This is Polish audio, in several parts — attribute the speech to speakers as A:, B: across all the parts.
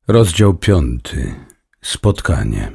A: Rozdział 5. Spotkanie.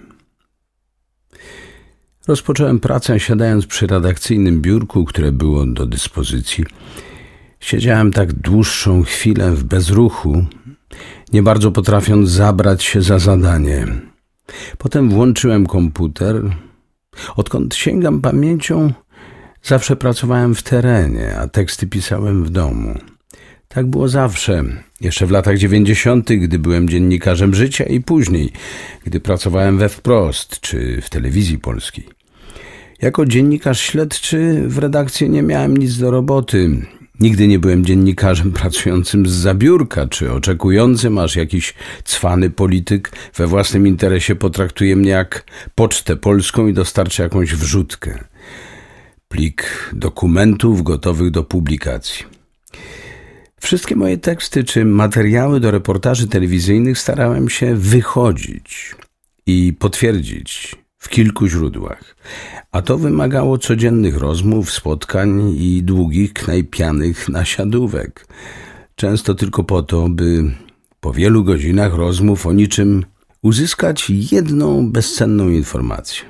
A: Rozpocząłem pracę siadając przy redakcyjnym biurku, które było do dyspozycji. Siedziałem tak dłuższą chwilę w bezruchu, nie bardzo potrafiąc zabrać się za zadanie. Potem włączyłem komputer. Odkąd sięgam pamięcią, zawsze pracowałem w terenie, a teksty pisałem w domu. Tak było zawsze, jeszcze w latach 90., gdy byłem dziennikarzem Życia i później, gdy pracowałem we Wprost czy w Telewizji Polskiej. Jako dziennikarz śledczy w redakcji nie miałem nic do roboty. Nigdy nie byłem dziennikarzem pracującym zza biurka czy oczekującym, aż jakiś cwany polityk we własnym interesie potraktuje mnie jak Pocztę Polską i dostarczy jakąś wrzutkę. Plik dokumentów gotowych do publikacji. Wszystkie moje teksty czy materiały do reportaży telewizyjnych starałem się wychodzić i potwierdzić w kilku źródłach, a to wymagało codziennych rozmów, spotkań i długich, knajpianych nasiadówek. Często tylko po to, by po wielu godzinach rozmów o niczym uzyskać jedną bezcenną informację.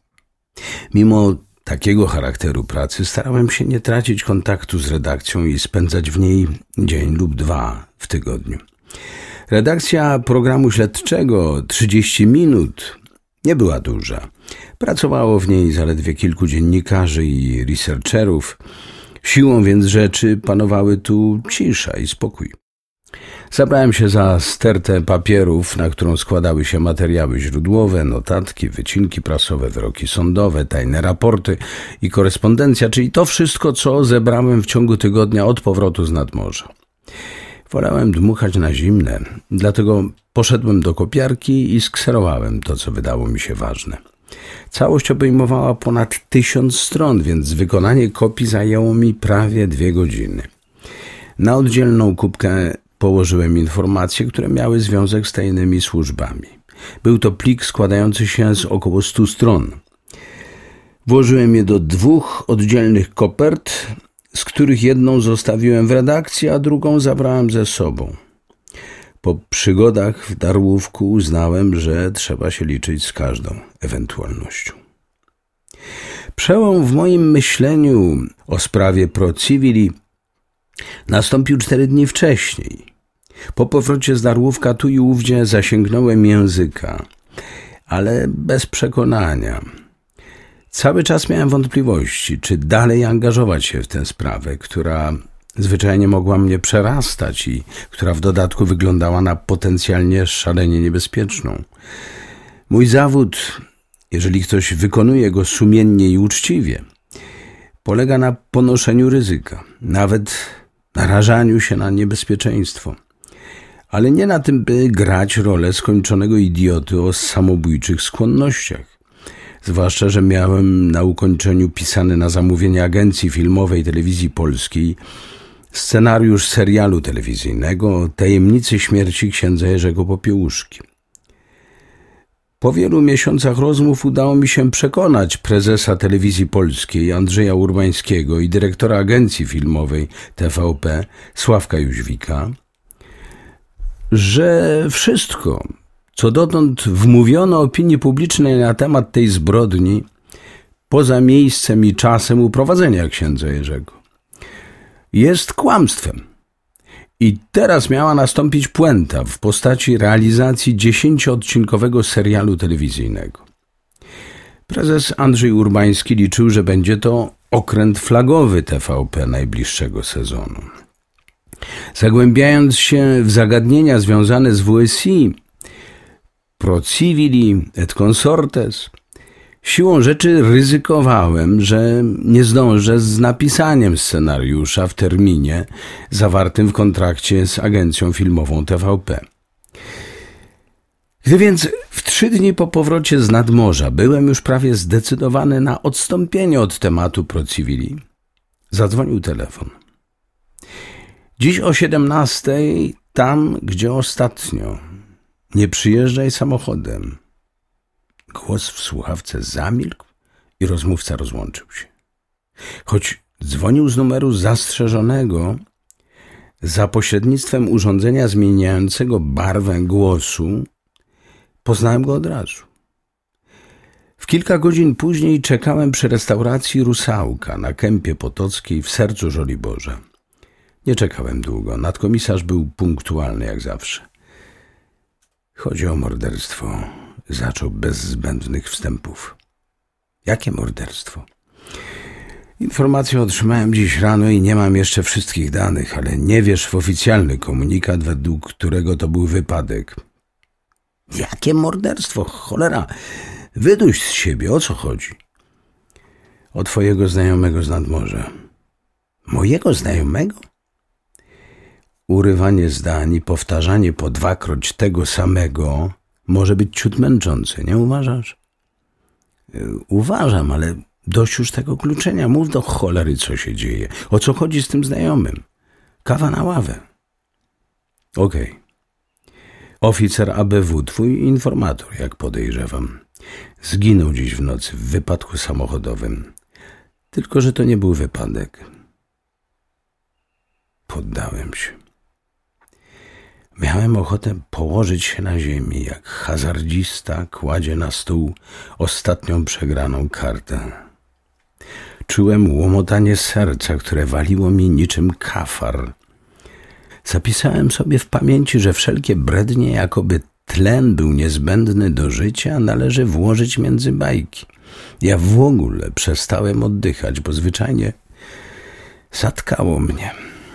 A: Mimo takiego charakteru pracy starałem się nie tracić kontaktu z redakcją i spędzać w niej dzień lub dwa w tygodniu. Redakcja programu śledczego 30 minut nie była duża. Pracowało w niej zaledwie kilku dziennikarzy i researcherów. Siłą więc rzeczy panowały tu cisza i spokój. Zabrałem się za stertę papierów, na którą składały się materiały źródłowe, notatki, wycinki prasowe, wyroki sądowe, tajne raporty i korespondencja, czyli to wszystko, co zebrałem w ciągu tygodnia od powrotu z nadmorza. Wolałem dmuchać na zimne, dlatego poszedłem do kopiarki i skserowałem to, co wydało mi się ważne. Całość obejmowała ponad 1000 stron, więc wykonanie kopii zajęło mi prawie 2 godziny. Na oddzielną kubkę położyłem informacje, które miały związek z tajnymi służbami. Był to plik składający się z około 100 stron. Włożyłem je do 2 oddzielnych kopert, z których jedną zostawiłem w redakcji, a drugą zabrałem ze sobą. Po przygodach w Darłówku uznałem, że trzeba się liczyć z każdą ewentualnością. Przełom w moim myśleniu o sprawie Pro Civili nastąpił 4 dni wcześniej. Po powrocie z Darłówka tu i ówdzie zasięgnąłem języka, ale bez przekonania. Cały czas miałem wątpliwości, czy dalej angażować się w tę sprawę, która zwyczajnie mogła mnie przerastać i która w dodatku wyglądała na potencjalnie szalenie niebezpieczną. Mój zawód, jeżeli ktoś wykonuje go sumiennie i uczciwie, polega na ponoszeniu ryzyka, nawet narażaniu się na niebezpieczeństwo. Ale nie na tym, by grać rolę skończonego idioty o samobójczych skłonnościach. Zwłaszcza, że miałem na ukończeniu pisany na zamówienie agencji filmowej Telewizji Polskiej scenariusz serialu telewizyjnego o tajemnicy śmierci księdza Jerzego Popiełuszki. Po wielu miesiącach rozmów udało mi się przekonać prezesa Telewizji Polskiej Andrzeja Urbańskiego i dyrektora agencji filmowej TVP Sławka Jóźwika, że wszystko, co dotąd wmówiono opinii publicznej na temat tej zbrodni, poza miejscem i czasem uprowadzenia księdza Jerzego, jest kłamstwem. I teraz miała nastąpić puenta w postaci realizacji 10-odcinkowego serialu telewizyjnego. Prezes Andrzej Urbański liczył, że będzie to okręt flagowy TVP najbliższego sezonu. Zagłębiając się w zagadnienia związane z WSI, Pro Civili et Consortes, siłą rzeczy ryzykowałem, że nie zdążę z napisaniem scenariusza w terminie zawartym w kontrakcie z agencją filmową TVP. Gdy więc w 3 dni po powrocie z nadmorza byłem już prawie zdecydowany na odstąpienie od tematu Pro Civili, zadzwonił telefon. Dziś o 17:00 tam, gdzie ostatnio. Nie przyjeżdżaj samochodem. Głos w słuchawce zamilkł i rozmówca rozłączył się. Choć dzwonił z numeru zastrzeżonego, Za pośrednictwem urządzenia zmieniającego barwę głosu poznałem go od razu. W kilka godzin później czekałem przy restauracji Rusałka na Kępie Potockiej w sercu Żoliborza. Nie czekałem długo. Nadkomisarz był punktualny jak zawsze. Chodzi o morderstwo. Zaczął bez zbędnych wstępów. Jakie morderstwo? Informację otrzymałem dziś rano i nie mam jeszcze wszystkich danych, ale nie wierz w oficjalny komunikat, według którego to był wypadek. Jakie morderstwo? Cholera! Wyduś z siebie, o co chodzi? O twojego znajomego z nadmorza. Mojego znajomego? Urywanie zdań i powtarzanie po dwakroć tego samego może być ciut męczące, nie uważasz? Uważam, ale dość już tego kluczenia. Mów do cholery, co się dzieje. O co chodzi z tym znajomym? Kawa na ławę. Okej. Oficer ABW, twój informator, jak podejrzewam, zginął dziś w nocy w wypadku samochodowym. Tylko że to nie był wypadek. Poddałem się. Miałem ochotę położyć się na ziemi, jak hazardzista kładzie na stół ostatnią przegraną kartę. Czułem łomotanie serca, które waliło mi niczym kafar. Zapisałem sobie w pamięci, że wszelkie brednie, jakoby tlen był niezbędny do życia, należy włożyć między bajki. Ja w ogóle przestałem oddychać, bo zwyczajnie zatkało mnie.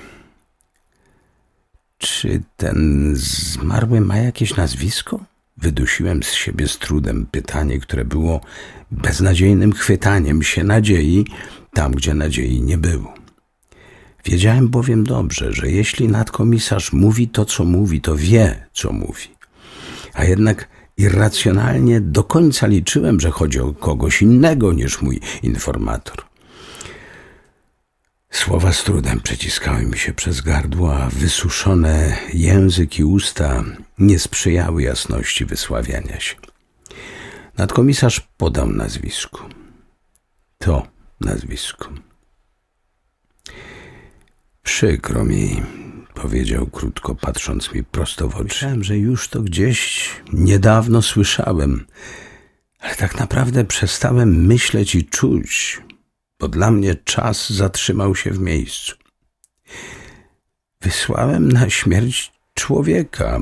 A: Czy ten zmarły ma jakieś nazwisko? Wydusiłem z siebie z trudem pytanie, które było beznadziejnym chwytaniem się nadziei tam, gdzie nadziei nie było. Wiedziałem bowiem dobrze, że jeśli nadkomisarz mówi to, co mówi, to wie, co mówi. A jednak irracjonalnie do końca liczyłem, że chodzi o kogoś innego niż mój informator. Słowa z trudem przeciskały mi się przez gardło, a wysuszone język i usta nie sprzyjały jasności wysławiania się. Nadkomisarz podał nazwisko. To nazwisko. Przykro mi, powiedział krótko, patrząc mi prosto w oczy. Myślałem, że już to gdzieś niedawno słyszałem, ale tak naprawdę przestałem myśleć i czuć, bo dla mnie czas zatrzymał się w miejscu. Wysłałem na śmierć człowieka.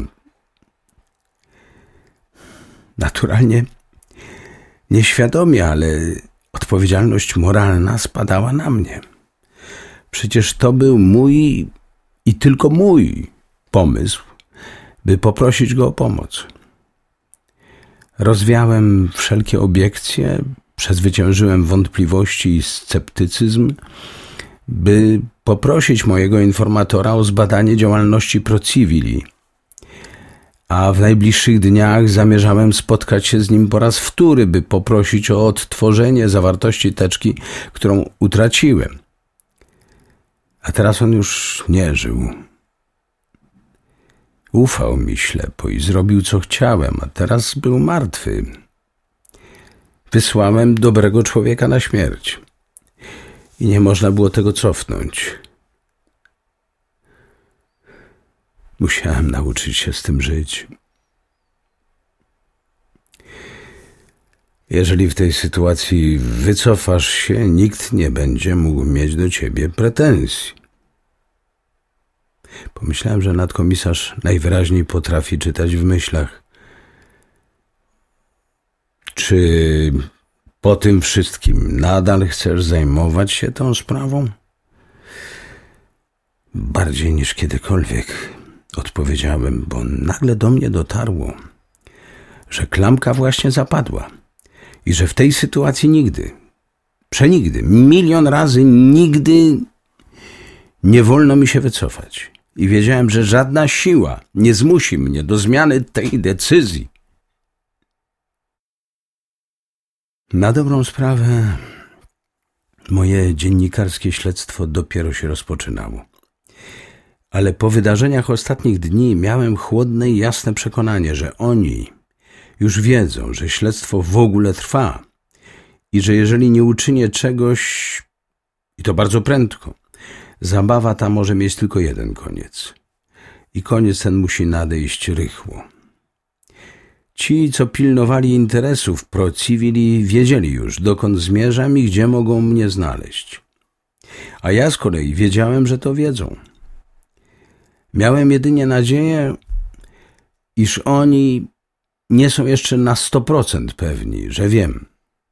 A: Naturalnie nieświadomie, ale odpowiedzialność moralna spadała na mnie. Przecież to był mój i tylko mój pomysł, by poprosić go o pomoc. Rozwiałem wszelkie obiekcje, przezwyciężyłem wątpliwości i sceptycyzm, by poprosić mojego informatora o zbadanie działalności ProCivili, a w najbliższych dniach zamierzałem spotkać się z nim po raz wtóry, by poprosić o odtworzenie zawartości teczki, którą utraciłem. A teraz on już nie żył. Ufał mi ślepo i zrobił, co chciałem, a teraz był martwy. Wysłałem dobrego człowieka na śmierć i nie można było tego cofnąć. Musiałem nauczyć się z tym żyć. Jeżeli w tej sytuacji wycofasz się, nikt nie będzie mógł mieć do ciebie pretensji. Pomyślałem, że nadkomisarz najwyraźniej potrafi czytać w myślach. Czy po tym wszystkim nadal chcesz zajmować się tą sprawą? Bardziej niż kiedykolwiek, odpowiedziałem, bo nagle do mnie dotarło, że klamka właśnie zapadła i że w tej sytuacji nigdy, przenigdy, milion razy nigdy nie wolno mi się wycofać. I wiedziałem, że żadna siła nie zmusi mnie do zmiany tej decyzji. Na dobrą sprawę moje dziennikarskie śledztwo dopiero się rozpoczynało. Ale po wydarzeniach ostatnich dni miałem chłodne i jasne przekonanie, że oni już wiedzą, że śledztwo w ogóle trwa i że jeżeli nie uczynię czegoś, i to bardzo prędko, zabawa ta może mieć tylko jeden koniec. I koniec ten musi nadejść rychło. Ci, co pilnowali interesów pro-civili, wiedzieli już, dokąd zmierzam i gdzie mogą mnie znaleźć. A ja z kolei wiedziałem, że to wiedzą. Miałem jedynie nadzieję, iż oni nie są jeszcze na 100% pewni, że wiem.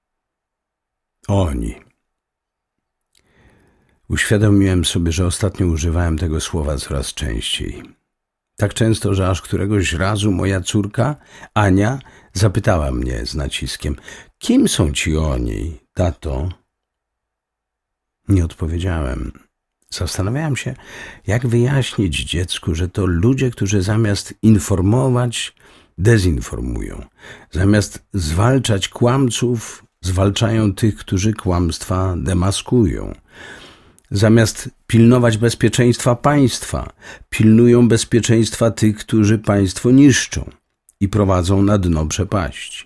A: Oni. Uświadomiłem sobie, że ostatnio używałem tego słowa coraz częściej. Tak często, że aż któregoś razu moja córka, Ania, zapytała mnie z naciskiem: kim są ci oni, tato? Nie odpowiedziałem. Zastanawiałem się, jak wyjaśnić dziecku, że to ludzie, którzy zamiast informować, dezinformują. Zamiast zwalczać kłamców, zwalczają tych, którzy kłamstwa demaskują. Zamiast pilnować bezpieczeństwa państwa, pilnują bezpieczeństwa tych, którzy państwo niszczą i prowadzą na dno przepaści.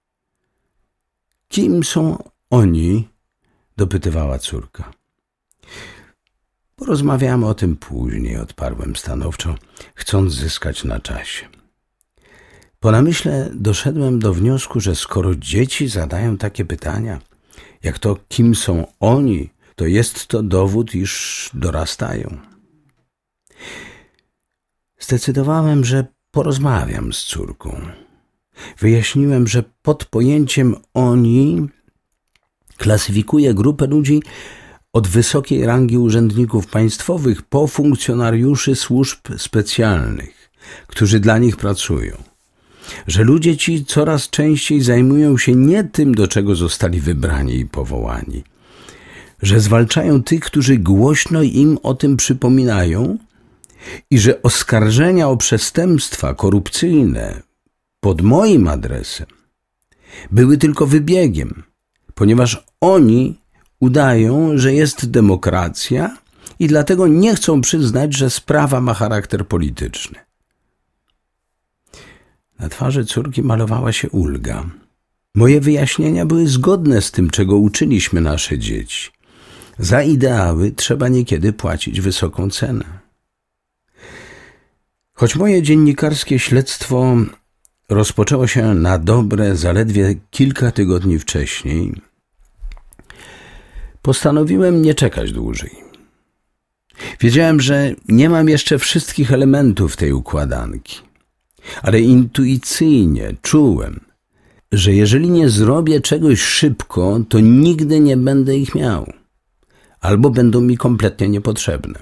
A: Kim są oni? Dopytywała córka. Porozmawiamy o tym później, odparłem stanowczo, chcąc zyskać na czasie. Po namyśle doszedłem do wniosku, że skoro dzieci zadają takie pytania, jak to kim są oni, to jest to dowód, iż dorastają. Zdecydowałem, że porozmawiam z córką. Wyjaśniłem, że pod pojęciem oni klasyfikuję grupę ludzi od wysokiej rangi urzędników państwowych po funkcjonariuszy służb specjalnych, którzy dla nich pracują. Że ludzie ci coraz częściej zajmują się nie tym, do czego zostali wybrani i powołani. Że zwalczają tych, którzy głośno im o tym przypominają i że oskarżenia o przestępstwa korupcyjne pod moim adresem były tylko wybiegiem, ponieważ oni udają, że jest demokracja i dlatego nie chcą przyznać, że sprawa ma charakter polityczny. Na twarzy córki malowała się ulga. Moje wyjaśnienia były zgodne z tym, czego uczyliśmy nasze dzieci. Za ideały trzeba niekiedy płacić wysoką cenę. Choć moje dziennikarskie śledztwo rozpoczęło się na dobre zaledwie kilka tygodni wcześniej, postanowiłem nie czekać dłużej. Wiedziałem, że nie mam jeszcze wszystkich elementów tej układanki, ale intuicyjnie czułem, że jeżeli nie zrobię czegoś szybko, to nigdy nie będę ich miał, albo będą mi kompletnie niepotrzebne.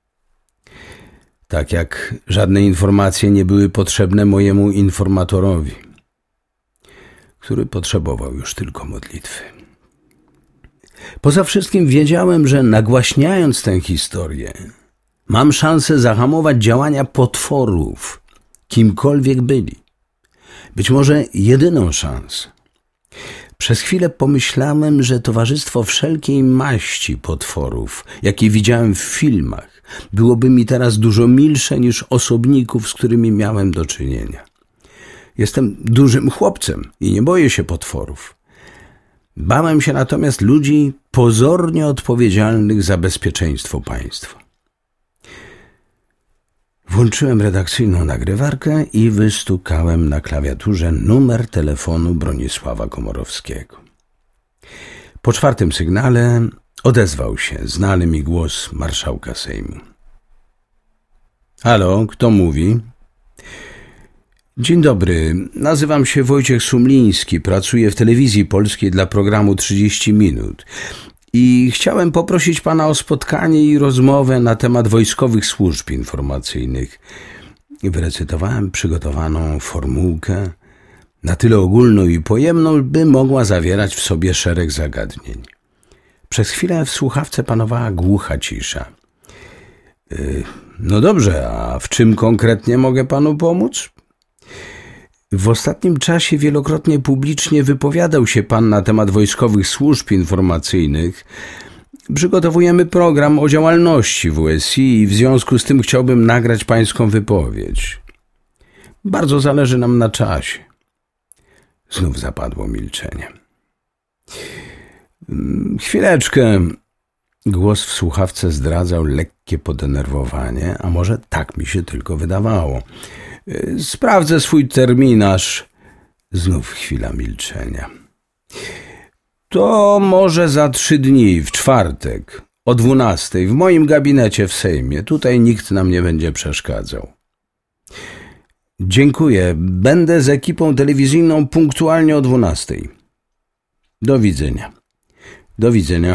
A: Tak jak żadne informacje nie były potrzebne mojemu informatorowi, który potrzebował już tylko modlitwy. Poza wszystkim wiedziałem, że nagłaśniając tę historię, mam szansę zahamować działania potworów, kimkolwiek byli. Być może jedyną szansę. Przez chwilę pomyślałem, że towarzystwo wszelkiej maści potworów, jakie widziałem w filmach, byłoby mi teraz dużo milsze niż osobników, z którymi miałem do czynienia. Jestem dużym chłopcem i nie boję się potworów. Bałem się natomiast ludzi pozornie odpowiedzialnych za bezpieczeństwo państwa. Włączyłem redakcyjną nagrywarkę i wystukałem na klawiaturze numer telefonu Bronisława Komorowskiego. Po 4. sygnale odezwał się znany mi głos marszałka Sejmu. Halo, kto mówi? Dzień dobry, nazywam się Wojciech Sumliński, pracuję w Telewizji Polskiej dla programu 30 minut i chciałem poprosić pana o spotkanie i rozmowę na temat wojskowych służb informacyjnych. Wyrecytowałem przygotowaną formułkę na tyle ogólną i pojemną, by mogła zawierać w sobie szereg zagadnień. Przez chwilę w słuchawce panowała głucha cisza. No dobrze, a w czym konkretnie mogę panu pomóc? W ostatnim czasie wielokrotnie publicznie wypowiadał się pan na temat wojskowych służb informacyjnych. Przygotowujemy program o działalności WSI i w związku z tym chciałbym nagrać pańską wypowiedź. Bardzo zależy nam na czasie. Znów zapadło milczenie. Chwileczkę. Głos w słuchawce zdradzał lekkie podenerwowanie, a może tak mi się tylko wydawało. Sprawdzę swój terminarz. Znów chwila milczenia. To może za 3 dni, w czwartek, o 12:00, w moim gabinecie w Sejmie. Tutaj nikt nam nie będzie przeszkadzał. Dziękuję. Będę z ekipą telewizyjną punktualnie o 12:00. Do widzenia. Do widzenia.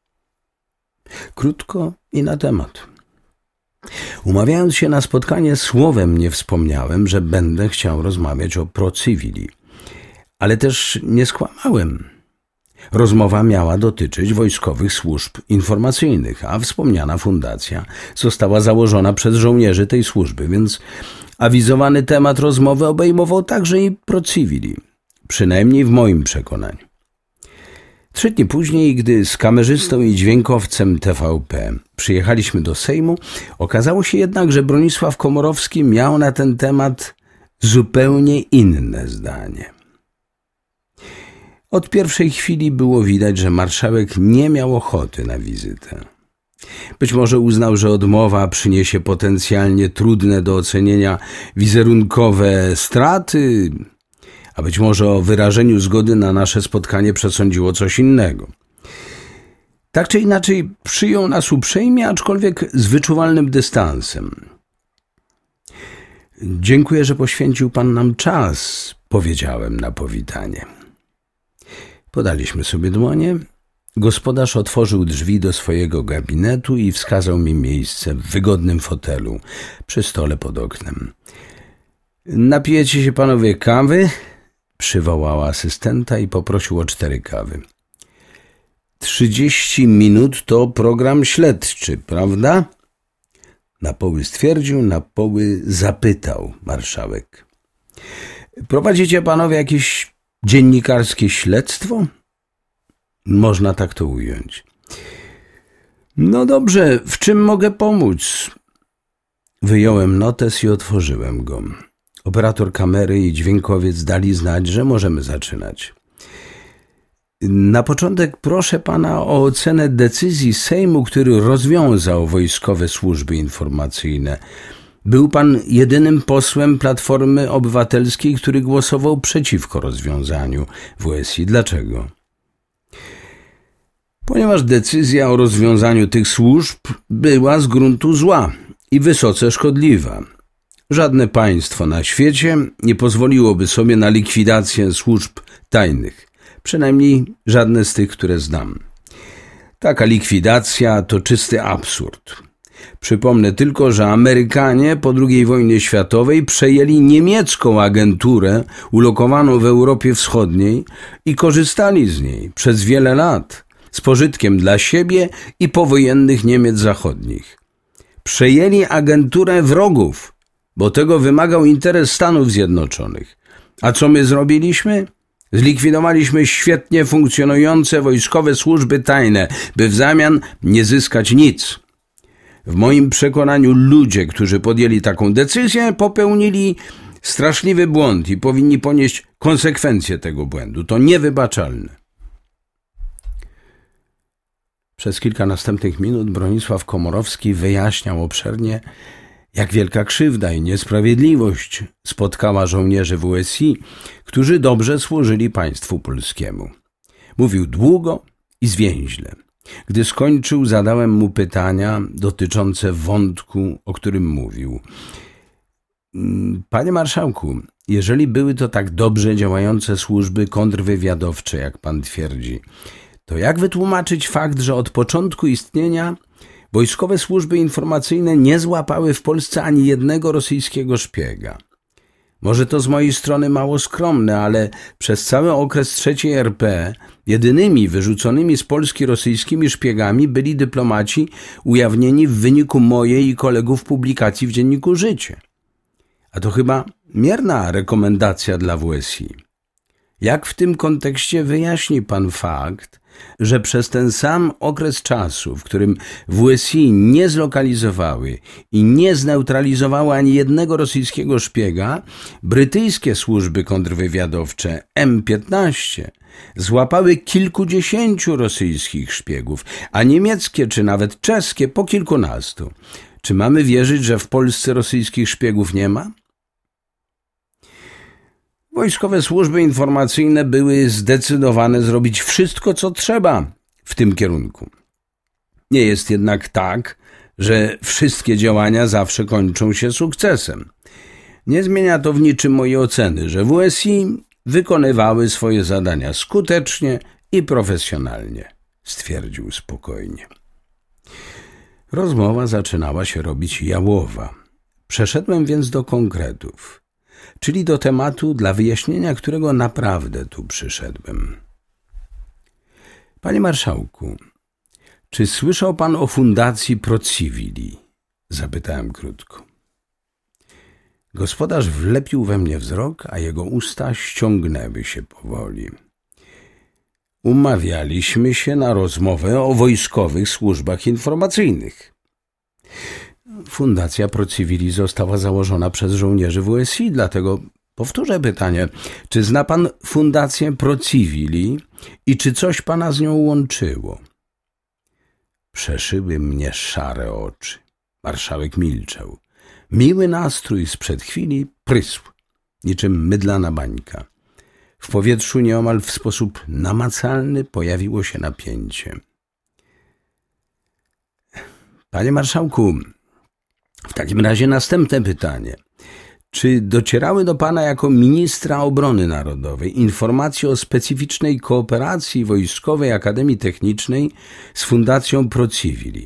A: Krótko i na temat. Umawiając się na spotkanie, słowem nie wspomniałem, że będę chciał rozmawiać o pro civili. Ale też nie skłamałem. Rozmowa miała dotyczyć wojskowych służb informacyjnych, a wspomniana fundacja została założona przez żołnierzy tej służby, więc awizowany temat rozmowy obejmował także i pro civili, przynajmniej w moim przekonaniu. 3 dni później, gdy z kamerzystą i dźwiękowcem TVP przyjechaliśmy do Sejmu, okazało się jednak, że Bronisław Komorowski miał na ten temat zupełnie inne zdanie. Od pierwszej chwili było widać, że marszałek nie miał ochoty na wizytę. Być może uznał, że odmowa przyniesie potencjalnie trudne do ocenienia wizerunkowe straty, a być może o wyrażeniu zgody na nasze spotkanie przesądziło coś innego. Tak czy inaczej przyjął nas uprzejmie, aczkolwiek z wyczuwalnym dystansem. Dziękuję, że poświęcił pan nam czas, powiedziałem na powitanie. Podaliśmy sobie dłonie. Gospodarz otworzył drzwi do swojego gabinetu i wskazał mi miejsce w wygodnym fotelu przy stole pod oknem. Napijecie się panowie kawy? Przywołał asystenta i poprosił o 4 kawy. 30 minut to program śledczy, prawda? Na poły stwierdził, na poły zapytał marszałek. Prowadzicie panowie jakieś dziennikarskie śledztwo? Można tak to ująć. No dobrze, w czym mogę pomóc? Wyjąłem notes i otworzyłem go. Operator kamery i dźwiękowiec dali znać, że możemy zaczynać. Na początek proszę pana o ocenę decyzji Sejmu, który rozwiązał wojskowe służby informacyjne. Był pan jedynym posłem Platformy Obywatelskiej, który głosował przeciwko rozwiązaniu WSI. Dlaczego? Ponieważ decyzja o rozwiązaniu tych służb była z gruntu zła i wysoce szkodliwa. Żadne państwo na świecie nie pozwoliłoby sobie na likwidację służb tajnych, przynajmniej żadne z tych, które znam. Taka likwidacja to czysty absurd. Przypomnę tylko, że Amerykanie po II wojnie światowej przejęli niemiecką agenturę ulokowaną w Europie Wschodniej i korzystali z niej przez wiele lat z pożytkiem dla siebie i powojennych Niemiec zachodnich. Przejęli agenturę wrogów, bo tego wymagał interes Stanów Zjednoczonych. A co my zrobiliśmy? Zlikwidowaliśmy świetnie funkcjonujące wojskowe służby tajne, by w zamian nie zyskać nic. W moim przekonaniu ludzie, którzy podjęli taką decyzję, popełnili straszliwy błąd i powinni ponieść konsekwencje tego błędu. To niewybaczalne. Przez kilka następnych minut Bronisław Komorowski wyjaśniał obszernie, jak wielka krzywda i niesprawiedliwość spotkała żołnierzy WSI, którzy dobrze służyli państwu polskiemu. Mówił długo i zwięźle. Gdy skończył, zadałem mu pytania dotyczące wątku, o którym mówił. Panie marszałku, jeżeli były to tak dobrze działające służby kontrwywiadowcze, jak pan twierdzi, to jak wytłumaczyć fakt, że od początku istnienia wojskowe służby informacyjne nie złapały w Polsce ani jednego rosyjskiego szpiega? Może to z mojej strony mało skromne, ale przez cały okres III RP jedynymi wyrzuconymi z Polski rosyjskimi szpiegami byli dyplomaci ujawnieni w wyniku mojej i kolegów publikacji w dzienniku Życie. A to chyba mierna rekomendacja dla WSI. Jak w tym kontekście wyjaśni pan fakt, że przez ten sam okres czasu, w którym WSI nie zlokalizowały i nie zneutralizowały ani jednego rosyjskiego szpiega, brytyjskie służby kontrwywiadowcze M15 złapały kilkudziesięciu rosyjskich szpiegów, a niemieckie czy nawet czeskie po kilkunastu? Czy mamy wierzyć, że w Polsce rosyjskich szpiegów nie ma? Wojskowe służby informacyjne były zdecydowane zrobić wszystko, co trzeba w tym kierunku. Nie jest jednak tak, że wszystkie działania zawsze kończą się sukcesem. Nie zmienia to w niczym mojej oceny, że WSI wykonywały swoje zadania skutecznie i profesjonalnie, stwierdził spokojnie. Rozmowa zaczynała się robić jałowa. Przeszedłem więc do konkretów, czyli do tematu, dla wyjaśnienia którego naprawdę tu przyszedłem. Panie marszałku, czy słyszał pan o Fundacji ProCivili? Zapytałem krótko. Gospodarz wlepił we mnie wzrok, a jego usta ściągnęły się powoli. Umawialiśmy się na rozmowę o wojskowych służbach informacyjnych. Fundacja ProCivili została założona przez żołnierzy WSI, dlatego powtórzę pytanie, czy zna pan Fundację ProCivili i czy coś pana z nią łączyło? Przeszyły mnie szare oczy. Marszałek milczał. Miły nastrój sprzed chwili prysł, niczym mydlana bańka. W powietrzu nieomal w sposób namacalny pojawiło się napięcie. Panie marszałku, w takim razie następne pytanie. Czy docierały do pana jako ministra obrony narodowej informacje o specyficznej kooperacji Wojskowej Akademii Technicznej z Fundacją ProCivili?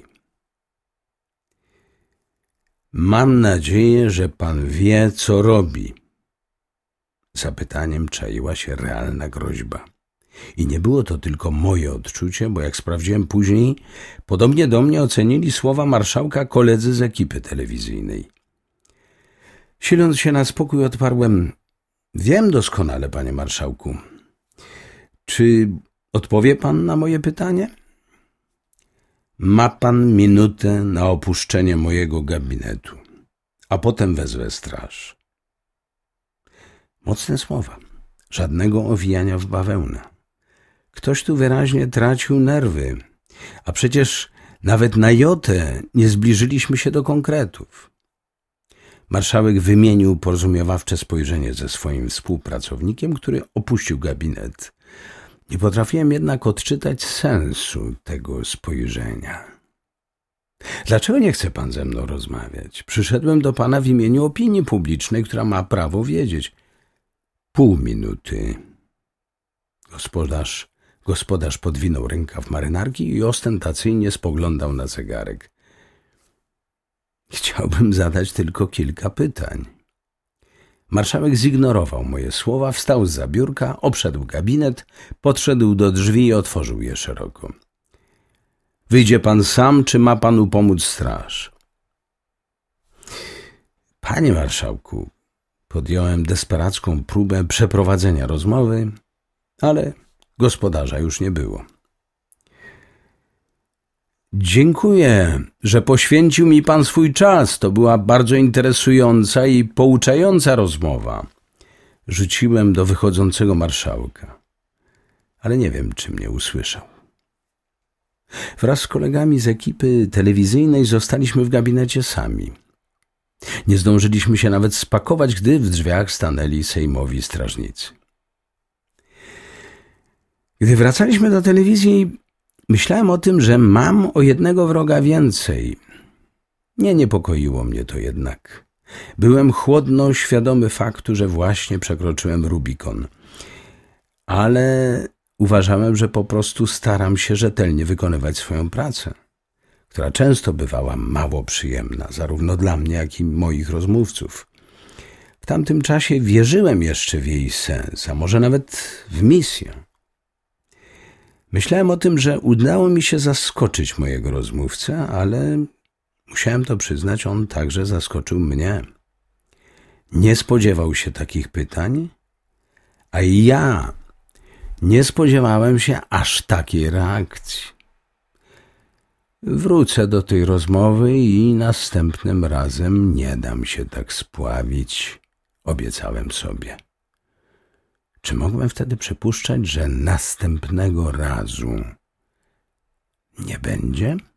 A: Mam nadzieję, że pan wie, co robi. Zapytaniem czaiła się realna groźba. I nie było to tylko moje odczucie, bo jak sprawdziłem później, podobnie do mnie ocenili słowa marszałka koledzy z ekipy telewizyjnej. Siląc się na spokój, odparłem: wiem doskonale, panie marszałku. Czy odpowie pan na moje pytanie? Ma pan minutę na opuszczenie mojego gabinetu, a potem wezwę straż. Mocne słowa, żadnego owijania w bawełnę. Ktoś tu wyraźnie tracił nerwy, a przecież nawet na jotę nie zbliżyliśmy się do konkretów. Marszałek wymienił porozumiewawcze spojrzenie ze swoim współpracownikiem, który opuścił gabinet. Nie potrafiłem jednak odczytać sensu tego spojrzenia. Dlaczego nie chce pan ze mną rozmawiać? Przyszedłem do pana w imieniu opinii publicznej, która ma prawo wiedzieć. Pół minuty. Gospodarz podwinął rękaw marynarki i ostentacyjnie spoglądał na zegarek. Chciałbym zadać tylko kilka pytań. Marszałek zignorował moje słowa, wstał zza biurka, obszedł gabinet, podszedł do drzwi i otworzył je szeroko. Wyjdzie pan sam, czy ma panu pomóc straż? Panie marszałku, podjąłem desperacką próbę przeprowadzenia rozmowy, ale gospodarza już nie było. Dziękuję, że poświęcił mi pan swój czas. To była bardzo interesująca i pouczająca rozmowa. Rzuciłem do wychodzącego marszałka, ale nie wiem, czy mnie usłyszał. Wraz z kolegami z ekipy telewizyjnej zostaliśmy w gabinecie sami. Nie zdążyliśmy się nawet spakować, gdy w drzwiach stanęli sejmowi strażnicy. Gdy wracaliśmy do telewizji, myślałem o tym, że mam o jednego wroga więcej. Nie niepokoiło mnie to jednak. Byłem chłodno świadomy faktu, że właśnie przekroczyłem Rubikon. Ale uważałem, że po prostu staram się rzetelnie wykonywać swoją pracę, która często bywała mało przyjemna, zarówno dla mnie, jak i moich rozmówców. W tamtym czasie wierzyłem jeszcze w jej sens, a może nawet w misję. Myślałem o tym, że udało mi się zaskoczyć mojego rozmówcę, ale musiałem to przyznać, on także zaskoczył mnie. Nie spodziewał się takich pytań, a ja Nie spodziewałem się aż takiej reakcji. Wrócę do tej rozmowy i następnym razem nie dam się tak spławić, obiecałem sobie. Czy mogłem wtedy przypuszczać, że następnego razu nie będzie?